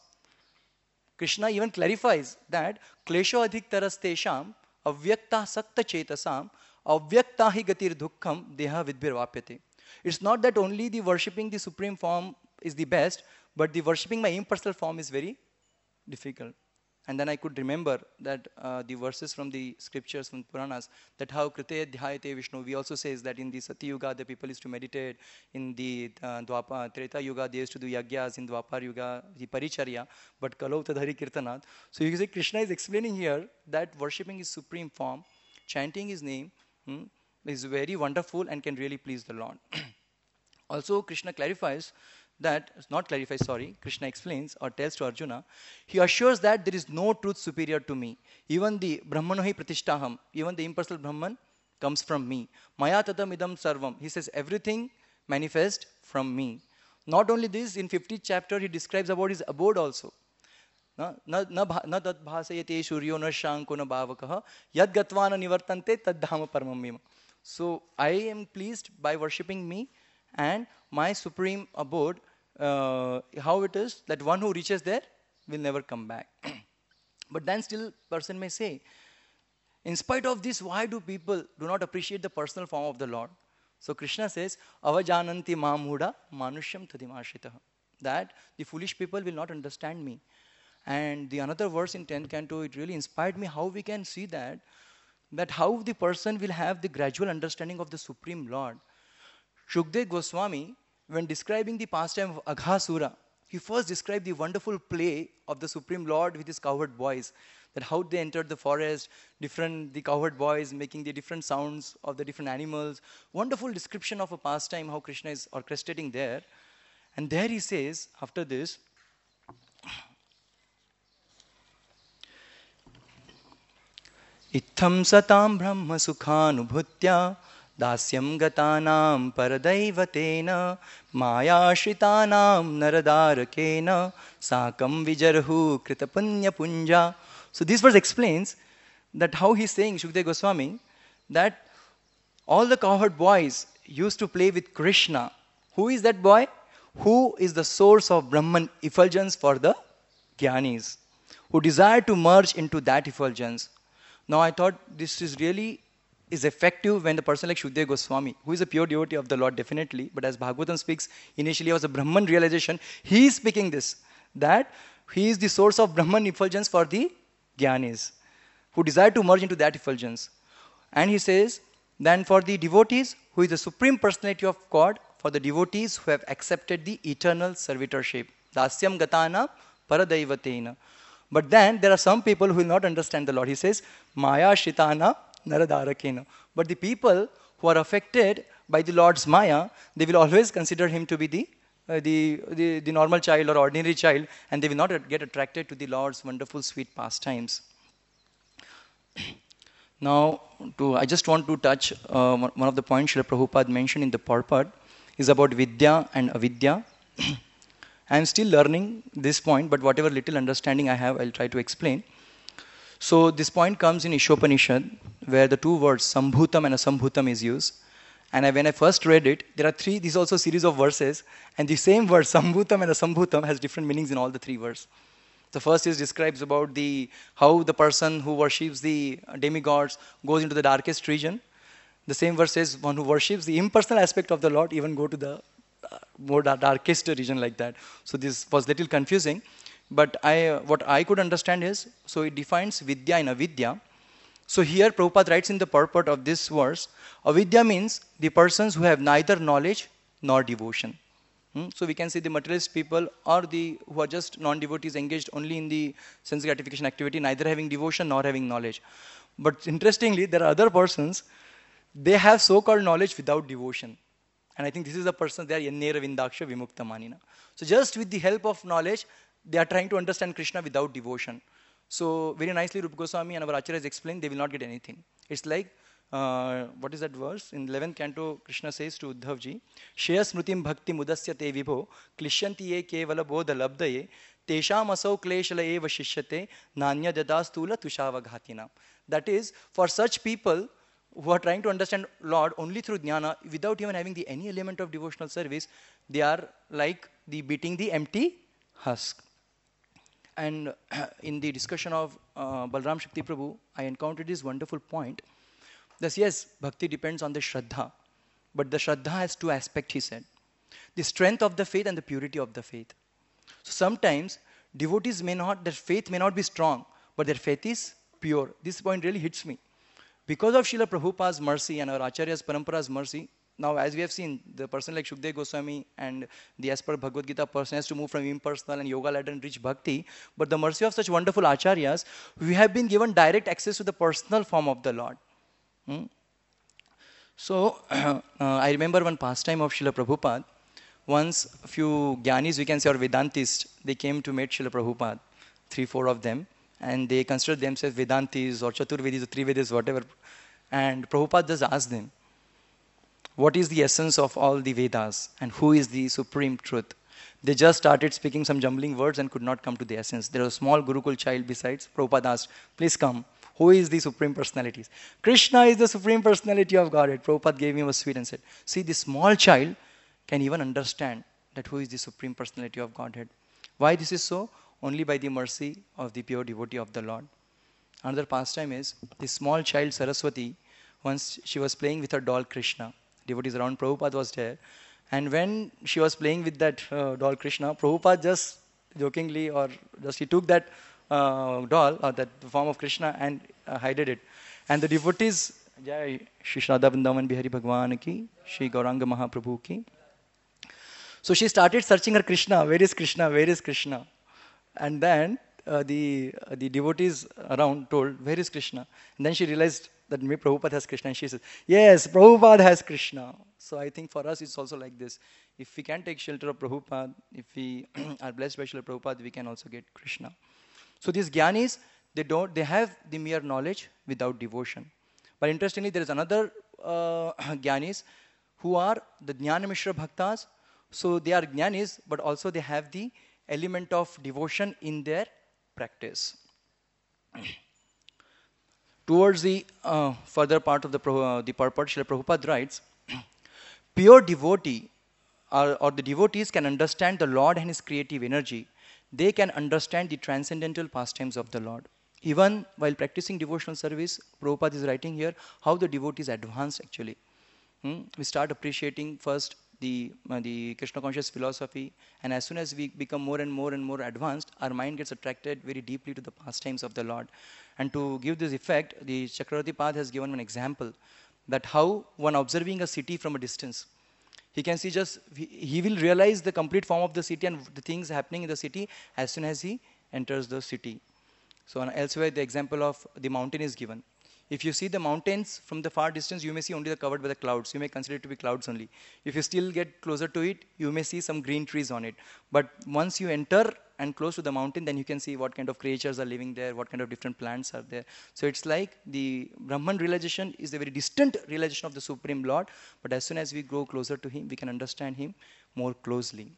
Krishna even clarifies that klesho adhik tarastesham avyakta sakta chetasam avyakta hi gatir dukkham deha vidbhir vapyate. It's not that only the worshipping the supreme form is the best, but the worshipping my impersonal form is very difficult. And then I could remember that uh, the verses from the scriptures, from Puranas, that how Krite Dhyayate Vishnu, we also says that in the Sati Yuga the people used to meditate, in the uh, Dwapa, Treta Yuga they used to do yagyas, in Dwapar Yuga the Paricharya, but Kalau Tadhari Kirtanat. So you say Krishna is explaining here that worshipping his supreme form, chanting his name, hmm, is very wonderful and can really please the Lord. Also Krishna clarifies that, not clarifies, sorry, Krishna explains or tells to Arjuna, he assures that there is no truth superior to me. Even the Brahmanohi Pratishtaham, even the impersonal Brahman comes from me. Maya tatam idam sarvam. He says everything manifests from me. Not only this, in fifteenth chapter he describes about his abode also. Na tat bhasayate shuryo na shanko na bhavakaha yad gatvana nivartante tad dhama paramam mema. So I am pleased by worshipping me and my supreme abode. Uh, how it is that one who reaches there will never come back. But then still person may say, in spite of this, why do people do not appreciate the personal form of the Lord? So Krishna says, avajananti mamuda manushyam tadimashitaha, that the foolish people will not understand me. And the another verse in tenth canto, it really inspired me how we can see that, that how the person will have the gradual understanding of the Supreme Lord. Shukdev Goswami, when describing the pastime of Aghasura, he first described the wonderful play of the Supreme Lord with his cowherd boys, that how they entered the forest, different the cowherd boys making the different sounds of the different animals. Wonderful description of a pastime, how Krishna is orchestrating there. And there he says, after this, Itham satam brahma sukhanubhutya dasyam gatanam paradaivatena mayashritanam naradarakena sakam vijarhu kritapunya punja. So this verse explains that how he's saying, Shukdev Goswami, that all the cowherd boys used to play with Krishna. Who is that boy? Who is the source of Brahman effulgence for the Jnanis, who desire to merge into that effulgence. Now I thought this is really is effective when the person like Shukdev Goswami, who is a pure devotee of the Lord definitely, but as Bhagavatam speaks, initially was a Brahman realization, he is speaking this, that he is the source of Brahman effulgence for the Jnanis, who desire to merge into that effulgence. And he says, then for the devotees, who is the supreme personality of God, for the devotees who have accepted the eternal servitorship, Dasyam Gatana Paradaivatena. But then there are some people who will not understand the Lord. He says, Maya Shritana Naradarakena. But the people who are affected by the Lord's Maya, they will always consider him to be the uh, the, the, the normal child or ordinary child, and they will not get attracted to the Lord's wonderful sweet pastimes. Now, to, I just want to touch uh, one one of the points Srila Prabhupada mentioned in the purport is about Vidya and Avidya. I am still learning this point, but whatever little understanding I have, I'll try to explain. So this point comes in Ishopanishad, where the two words Sambhutam and Asambhutam is used. And I, when I first read it, there are three, these also series of verses, and the same word Sambhutam and Asambhutam has different meanings in all the three verses. The first is describes about the how the person who worships the demigods goes into the darkest region. The same verse says one who worships the impersonal aspect of the Lord even go to the uh, more darkest region like that. So this was little confusing, but I uh, what I could understand is, so it defines Vidya and Avidya. So here Prabhupada writes in the purport of this verse, Avidya means the persons who have neither knowledge nor devotion. Hmm? So we can say the materialist people or the who are just non-devotees engaged only in the sense gratification activity, neither having devotion nor having knowledge. But interestingly, there are other persons, they have so-called knowledge without devotion. And I think this is the person, they are Yannera Vindaksha Vimukta Manina. So just with the help of knowledge, they are trying to understand Krishna without devotion. So very nicely Rupa Goswami and our Acharyas explained, they will not get anything. It's like, Uh, what is that verse? In eleventh canto, Krishna says to Uddhavji, Shreya smrutim bhakti mudasya te vibho, klishyanti ye kevala bodha labdaye, tesham asau kleshala eva shishyate, nanya dadastula tushava. That is, for such people who are trying to understand Lord only through jnana, without even having the any element of devotional service, they are like the beating the empty husk. And in the discussion of uh, Balram Shakti Prabhu, I encountered this wonderful point. Thus, yes, bhakti depends on the shraddha, but the shraddha has two aspects, he said. The strength of the faith and the purity of the faith. So sometimes devotees may not, their faith may not be strong, but their faith is pure. This point really hits me. Because of Srila Prabhupada's mercy and our Acharya's Parampara's mercy, now as we have seen, the person like Shukdev Goswami and the as per Bhagavad Gita person has to move from impersonal and yoga ladder and reach bhakti, but the mercy of such wonderful Acharyas, we have been given direct access to the personal form of the Lord. Hmm? So, uh, I remember one pastime of Srila Prabhupada. Once, a few Gyanis, we can say, or Vedantists, they came to meet Srila Prabhupada, three, four of them, and they considered themselves Vedantis or Chaturvedis or Trivedis, whatever. And Prabhupada just asked them, what is the essence of all the Vedas and who is the supreme truth? They just started speaking some jumbling words and could not come to the essence. There was a small Gurukul child besides. Prabhupada asked, please come. Who is the Supreme Personality? Krishna is the Supreme Personality of Godhead. Prabhupada gave him a sweet and said, see, this small child can even understand that who is the Supreme Personality of Godhead. Why this is so? Only by the mercy of the pure devotee of the Lord. Another pastime is, this small child Saraswati, once she was playing with her doll Krishna. Devotees around, Prabhupada was there. And when she was playing with that uh, doll Krishna, Prabhupada just jokingly or just he took that Uh, doll or that form of Krishna and uh, hided it. And the devotees, Jai Shri Shraddha Vrindavan Bihari Bhagwan ki, Shri Gauranga Mahaprabhu ki. So she started searching her Krishna. Where is Krishna? Where is Krishna? And then uh, the uh, the devotees around told, where is Krishna? And then she realized that maybe Prabhupada has Krishna. And she says, yes, Prabhupada has Krishna. So I think for us it's also like this. If we can take shelter of Prabhupada, if we are blessed by Srila Prabhupada, we can also get Krishna. So these Gyanis, they don't, they have the mere knowledge without devotion. But interestingly, there is another uh, Gyanis who are the Jnana Mishra Bhaktas. So they are Gyanis, but also they have the element of devotion in their practice. Towards the uh, further part of the, uh, the purport, Srila Prabhupada writes, pure devotee or, or the devotees can understand the Lord and His creative energy. They can understand the transcendental pastimes of the Lord. Even while practicing devotional service, Prabhupada is writing here how the devotee is advanced actually. Hmm? We start appreciating first the, uh, the Krishna conscious philosophy, and as soon as we become more and more and more advanced, our mind gets attracted very deeply to the pastimes of the Lord. And to give this effect, the Chakravarti Pad has given an example that how one observing a city from a distance, he can see just, he will realize the complete form of the city and the things happening in the city as soon as he enters the city. So elsewhere the example of the mountain is given. If you see the mountains from the far distance, you may see only the covered by the clouds. You may consider it to be clouds only. If you still get closer to it, you may see some green trees on it. But once you enter and close to the mountain, then you can see what kind of creatures are living there, what kind of different plants are there. So it's like the Brahman realization is a very distant realization of the Supreme Lord. But as soon as we go closer to Him, we can understand Him more closely.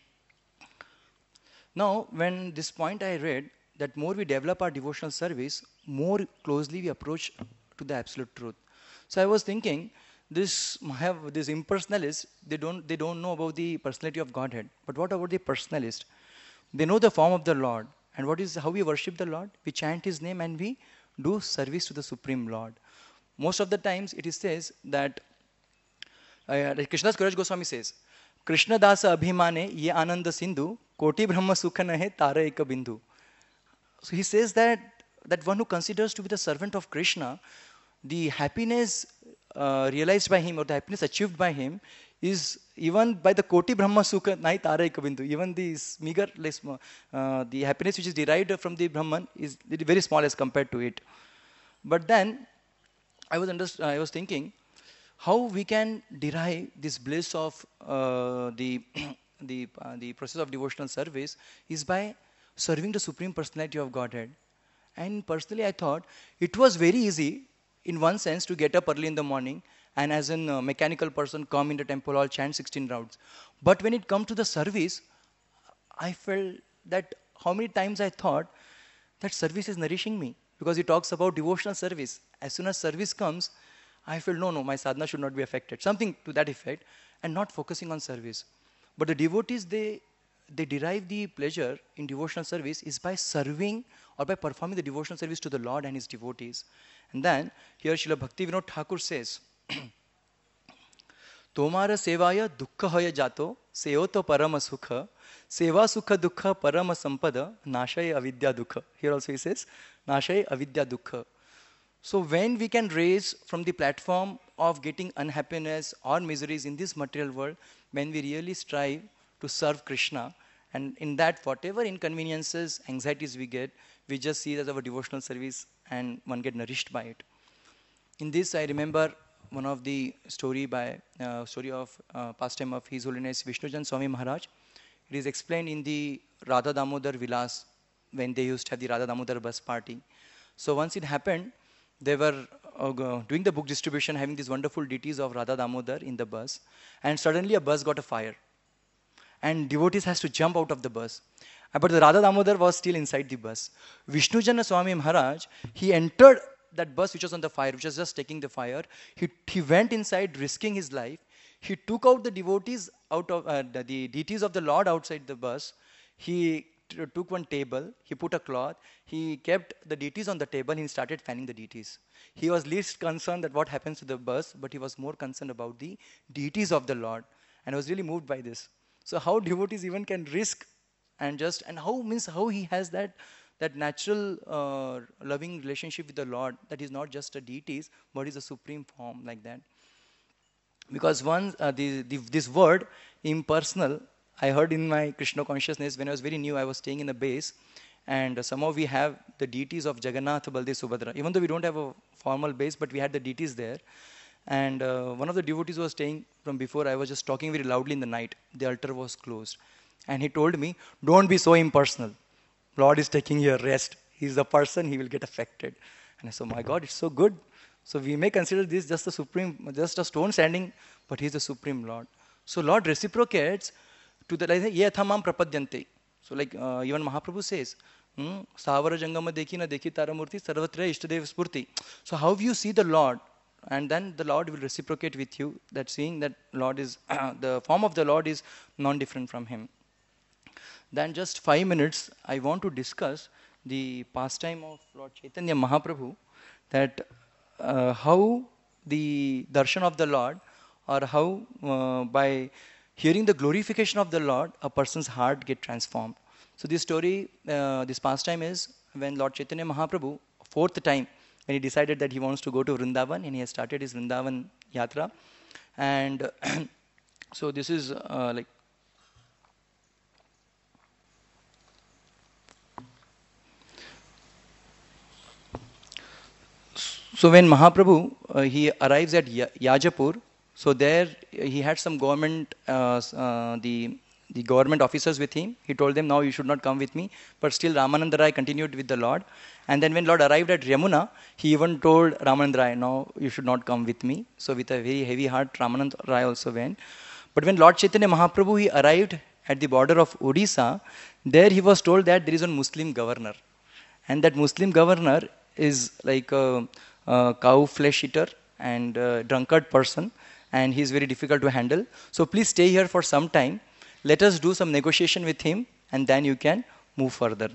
Now, when this point I read, that more we develop our devotional service, more closely we approach to the absolute truth. So I was thinking, this have these impersonalists, they don't they don't know about the personality of Godhead. But what about the personalist? They know the form of the Lord. And what is how we worship the Lord? We chant His name and we do service to the Supreme Lord. Most of the times it is says that uh, like Krishnadas Kaviraj Goswami says, Krishna dasa abhimane ye ananda sindhu koti brahma sukha nahe tara eka bindu. So he says that that one who considers to be the servant of Krishna, the happiness uh, realized by him or the happiness achieved by him is even by the koti brahma sukha nahi tara eka bindu. Even the meager, less, uh, the happiness which is derived from the Brahman is very small as compared to it. But then I was underst- I was thinking, how we can derive this bliss of uh, the the uh, the process of devotional service is by serving the Supreme Personality of Godhead. And personally, I thought it was very easy, in one sense, to get up early in the morning and as a uh, mechanical person come in the temple hall, chant sixteen rounds. But when it comes to the service, I felt that how many times I thought that service is nourishing me, because he talks about devotional service. As soon as service comes, I feel no, no, my sadhana should not be affected. Something to that effect, and not focusing on service. But the devotees, they they derive the pleasure in devotional service is by serving or by performing the devotional service to the Lord and His devotees. And then here Srila Bhakti Vinod Thakur says, Tomara sevaya dukkha hoya jato, seyoto parama sukha, seva sukha dukkha parama sampada, nashaya avidya dukkha. Here also he says, nashaya avidya dukkha. So when we can raise from the platform of getting unhappiness or miseries in this material world, when we really strive to serve Krishna, and in that whatever inconveniences, anxieties we get, we just see that our devotional service and one get nourished by it. In this, I remember one of the story by uh, story of uh, pastime of His Holiness Vishnujan Swami Maharaj. It is explained in the Radha Damodar Vilas when they used to have the Radha Damodar bus party. So once it happened, they were uh, doing the book distribution, having these wonderful deities of Radha Damodar in the bus, and suddenly a bus got a fire, and devotees has to jump out of the bus. Uh, But the Radha Damodar was still inside the bus. Vishnujana Swami Maharaj, he entered that bus which was on the fire, which was just taking the fire. He, he went inside, risking his life. He took out the devotees out of uh, the, the deities of the Lord outside the bus. He t- took one table, he put a cloth, he kept the deities on the table, and he started fanning the deities. He was least concerned that what happens to the bus, but he was more concerned about the deities of the Lord, and I was really moved by this. So how devotees even can risk and just and how means how he has that that natural uh, loving relationship with the Lord, that is not just a deities but is a supreme form like that. Because once uh, the, the, this word impersonal, I heard in my Krishna consciousness when I was very new. I was staying in a base, and uh, somehow we have the deities of Jagannath, Baldev, Subhadra. Even though we don't have a formal base, but we had the deities there. And uh, one of the devotees was staying from before. I was just talking very loudly in the night. The altar was closed, and he told me, "Don't be so impersonal. Lord is taking your rest. He's the person. He will get affected." And I said, "My God, it's so good." So we may consider this just a supreme, just a stone standing, but He's the supreme Lord. So Lord reciprocates to the like ye athamam prapadyante. So like uh, even Mahaprabhu says, hmm, Savara jangama dekhi na dekhi taramurti sarvatra ishtadev spurti. So how you see the Lord, and then the Lord will reciprocate with you. That seeing that Lord is the form of the Lord is non-different from Him. Then just five minutes, I want to discuss the pastime of Lord Chaitanya Mahaprabhu, that uh, how the darshan of the Lord, or how uh, by hearing the glorification of the Lord, a person's heart get transformed. So this story, uh, this pastime is when Lord Chaitanya Mahaprabhu, fourth time, when he decided that he wants to go to Vrindavan, and he has started his Vrindavan yatra. And so this is uh, like So when Mahaprabhu, uh, he arrives at Ya- Yajapur, so there he had some government, uh, s- uh, the the government officers with him. He told them, "Now you should not come with me." But still Ramananda Rai continued with the Lord. And then when Lord arrived at Yamuna, he even told Ramananda Rai, "No, you should not come with me." So with a very heavy heart, Ramananda Rai also went. But when Lord Chaitanya Mahaprabhu he arrived at the border of Odisha, there he was told that there is one Muslim governor, and that Muslim governor is like a, a cow flesh eater and a drunkard person, and he is very difficult to handle. So please stay here for some time. Let us do some negotiation with him, and then you can move further.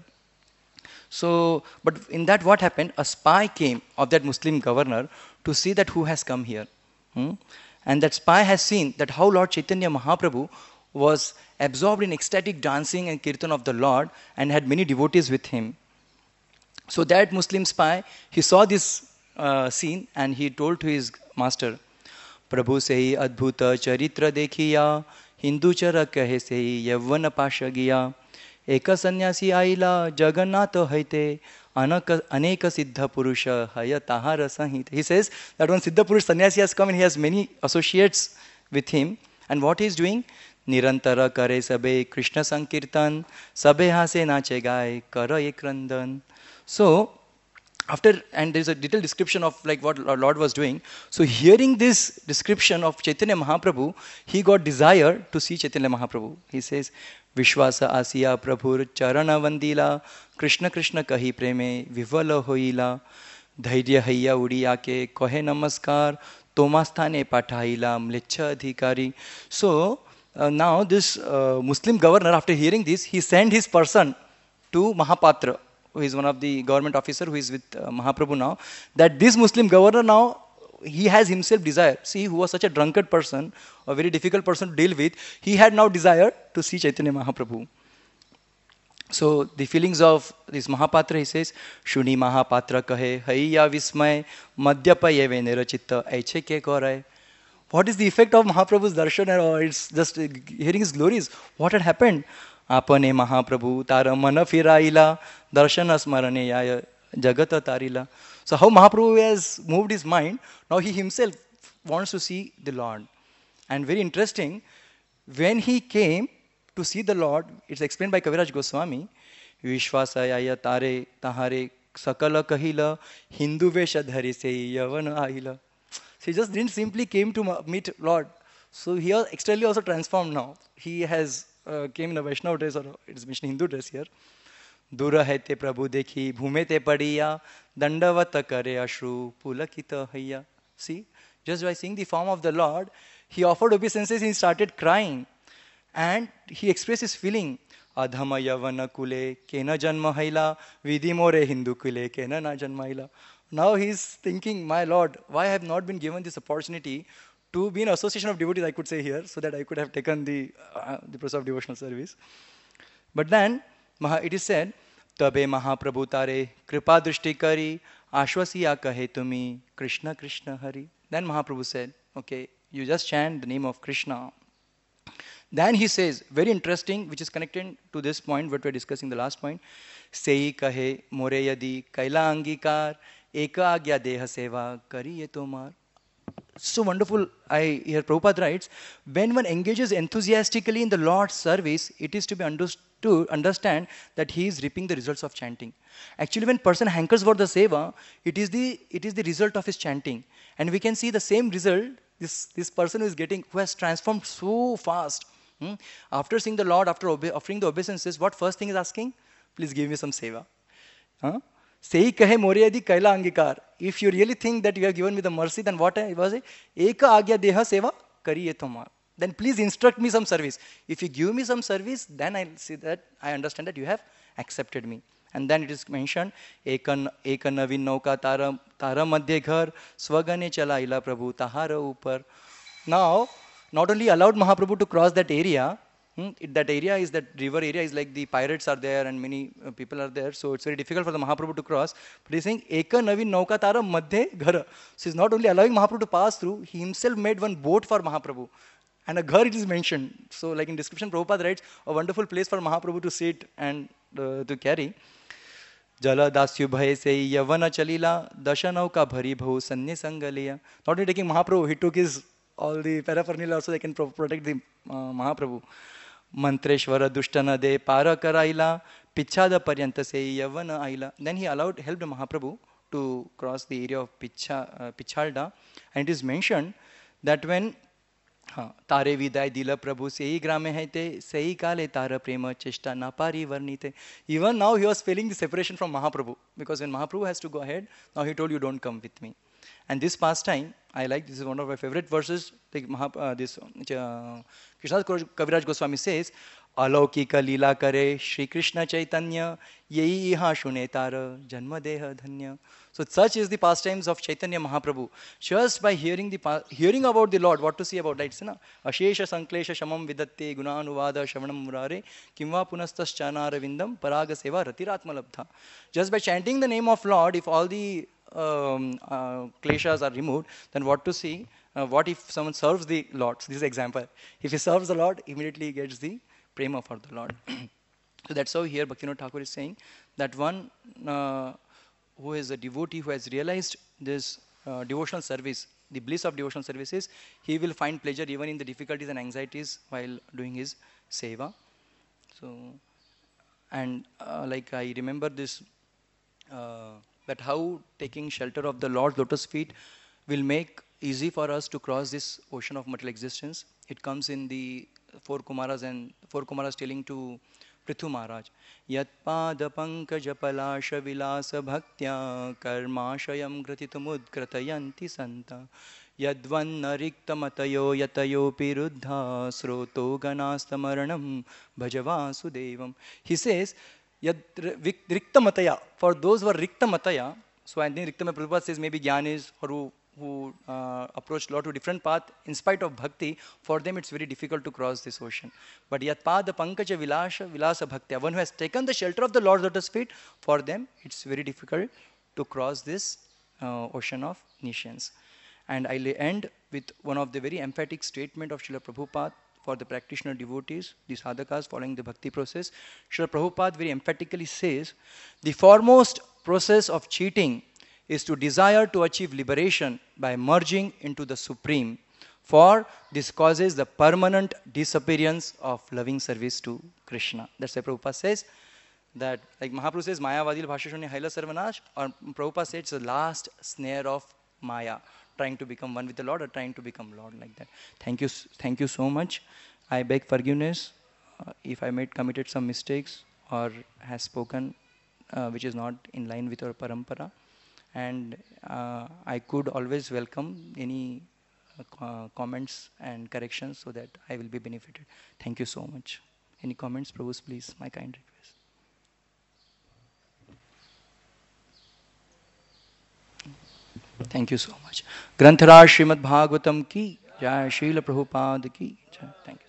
So, but in that, what happened? A spy came of that Muslim governor to see that who has come here. Hmm? And that spy has seen that how Lord Chaitanya Mahaprabhu was absorbed in ecstatic dancing and kirtan of the Lord and had many devotees with him. So that Muslim spy, he saw this uh, scene and he told to his master, Prabhu से ही अद्भुत चरित्र देखिया हिंदू चर कहे से ही यौवन पाश गया एक सन्यासी आईला जगन्नाथ हैते अनक अनेक सिद्ध पुरुष हय ताहार संहित. He says that one Siddha Purush sannyasi has come and he has many associates with him, and what he is doing? निरंतर करे सबे कृष्ण संकीर्तन सबे हासे नाचे गाए कर एक रंदन. So after, and there's a detailed description of like what Lord was doing. So hearing this description of Chaitanya Mahaprabhu, he got desire to see Chaitanya Mahaprabhu. He says, Vishwasa asiya prabhur charana vandila Krishna Krishna kahi preme vivala hoila dhairya hayya udiya ke kohe namaskar tomasthane pathaila mlecha adhikari. So uh, now this uh, Muslim governor, after hearing this, he sent his person to Mahapatra, who is one of the government officer who is with uh, Mahaprabhu now, that this Muslim governor now, he has himself desire. See, who was such a drunkard person, a very difficult person to deal with, he had now desire to see Chaitanya Mahaprabhu. So the feelings of this Mahapatra, he says, Shuni Mahapatra kahe, Haiya Vismay, Madhyapa yeve nirachitta, aiche ke korai. What is the effect of Mahaprabhu's darshan? Or it's just uh, hearing his glories. What had happened? आपने महाप्रभु तार मन फिराइला दर्शन स्मरणे याय जगत तारिला. So how Mahaprabhu has moved his mind, now he himself wants to see the Lord. And very interesting, when he came to see the Lord, it's explained by Kaviraj Goswami, Vishwasaya tare tahare sakala kahila Hindu vesha dhari se yavan ahila. So he just didn't simply came to meet Lord. So he was externally also transformed now. He has uh, came in a Vaishnava dress, or it's mentioned Hindu dress here. Dura hai te prabhu dekhi, bhume te padiya, dandavata kare ashru, pulakita hayya. See, just by seeing the form of the Lord, he offered obeisances, he started crying. And he expressed his feeling. Adhama yavana kule, kena janma haila, vidhi more hindu kule, kena na janma haila. Now he is thinking, my Lord, why I have not been given this opportunity to be in association of devotees, I could say here, so that I could have taken the, uh, the process of devotional service. But then, it is said, Tabe Mahaprabhu tare kripa drishti kari ashwasiya kahe tumi Krishna Krishna Hari. Then Mahaprabhu said, okay, you just chant the name of Krishna. Then he says, very interesting, which is connected to this point, what we are discussing, the last point, Sei kahe more yadi kaila angikar eka agya deha seva kariye tomar. So wonderful. I hear Prabhupada writes, when one engages enthusiastically in the Lord's service, it is to be understood, understand that he is reaping the results of chanting. Actually, when person hankers for the seva, it is the it is the result of his chanting, and we can see the same result. This this person who is getting, who has transformed so fast. Hmm? After seeing the Lord, after obe- offering the obeisances, what first thing is asking? Please give me some seva. Huh? Sei kahe moryadi kaila angikar. If you really think that you have given me the mercy, then what was it? Eka agya deha seva kariye tomar. Then please instruct me some service. If you give me some service, then I see that I understand that you have accepted me. And then it is mentioned, Ekan Ekan navin nauka tara tara madhye ghar swagane chalaila prabhu tahara upar. Now, not only allowed Mahaprabhu to cross that area, Hmm? It, that area is, that river area is like the pirates are there and many uh, people are there. So it's very difficult for the Mahaprabhu to cross. But he's saying, Eka Navin Nauka Tara Madhye Ghara. So he's not only allowing Mahaprabhu to pass through, he himself made one boat for Mahaprabhu. And a ghar it is mentioned. So like in description, Prabhupada writes, a wonderful place for Mahaprabhu to sit and uh, to carry. Jala dasyu bhay se yavana chalila dashanau ka bhari bhau sanye sangaliya. Not only taking Mahaprabhu, he took his all the paraphernalia also they can pro- protect the uh, Mahaprabhu. Mantreshwara dushtana de para karaila pichada paryanta se yavana aila. Then he allowed, helped Mahaprabhu to cross the area of Picha, uh, Pichalda. And it is mentioned that when हाँ तारे विदाय दिल प्रभु से ही ग्रामे है ते सही काले तार प्रेम चेष्टा ना पारी वर्णिते. Even now he was feeling the separation from Mahaprabhu, because when Mahaprabhu has to go ahead, now he told you don't come with me. And this pastime, I like, this is one of my favorite verses. Like Mahap, uh, this uh, Krishnadas Kaviraj Goswami says, अलौकिक लीला करे श्री कृष्ण चैतन्य यही यहाँ सुने तार जन्म देह धन्य. So such is the pastimes of Chaitanya Mahaprabhu. Just by hearing the pa- hearing about the Lord, what to see about that? It's na Ashesha Sanklesha Shamam Vidatte Gunanuvada Shavanam Murare Kimva Punastas Chanara Vindam Paraga Seva Ratiratma Labdha. Just by chanting the name of Lord, if all the um, uh, kleshas are removed, then what to see? Uh, what if someone serves the Lord? So this is example. If he serves the Lord, immediately he gets the prema for the Lord. So that's how here Bhaktivinoda Thakur is saying that one uh, who is a devotee who has realized this uh, devotional service, the bliss of devotional services, he will find pleasure even in the difficulties and anxieties while doing his seva. So, and uh, like I remember this, uh, that how taking shelter of the Lord's lotus feet will make easy for us to cross this ocean of material existence. It comes in the four Kumaras, and four Kumaras telling to Prithu Maharaj, Yat pada pankaj palasha vilasa bhaktya karmashayam gratitumudkratayanti santa yadvanna rikta matayo yatayo piruddha sroto ganastamaranam bhajavasudevam. He says, Yad rikta mataya, for those who are rikta mataya, so I think rikta mein Prabhupada says maybe gyanis or who who uh, approach Lord to different path in spite of bhakti, for them it's very difficult to cross this ocean. But yat pada pankaja vilasa vilasa bhaktya, one who has taken the shelter of the Lord's lotus feet, for them it's very difficult to cross this uh, ocean of nescience. And I'll end with one of the very emphatic statement of Srila Prabhupada for the practitioner devotees, the sadhakas following the bhakti process. Srila Prabhupada very emphatically says, the foremost process of cheating is to desire to achieve liberation by merging into the Supreme, for this causes the permanent disappearance of loving service to Krishna. That's why Prabhupada says that, like Mahaprabhu says, Maya Vadil Bhashashuni Haila Sarvanash, or Prabhupada says it's the last snare of Maya, trying to become one with the Lord or trying to become Lord, like that. Thank you, thank you so much. I beg forgiveness uh, if I made committed some mistakes or has spoken uh, which is not in line with our parampara. And uh, I could always welcome any uh, comments and corrections so that I will be benefited. Thank you so much. Any comments, Prabhu, please, my kind request. Thank you so much. Granthara Srimad Bhagavatam ki Jai, Srila Prabhupada ki Jai. Thank you.